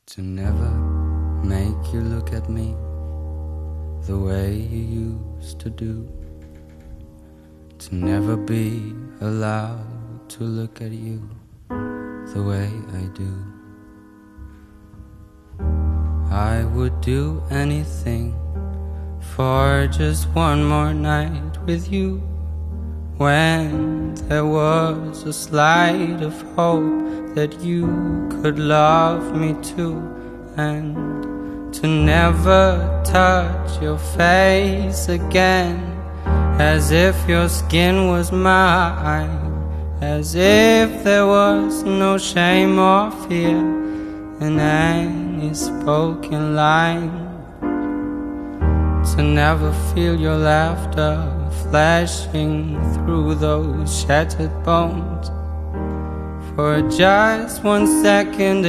To never make you look at me the way you used to do. To never be allowed to look at you the way I do. I would do anything for just one more night with you, when there was a slight of hope that you could love me too. And to never touch your face again, as if your skin was mine, as if there was no shame or fear in any spoken line. To never feel your laughter flashing through those shattered bones for just 1 second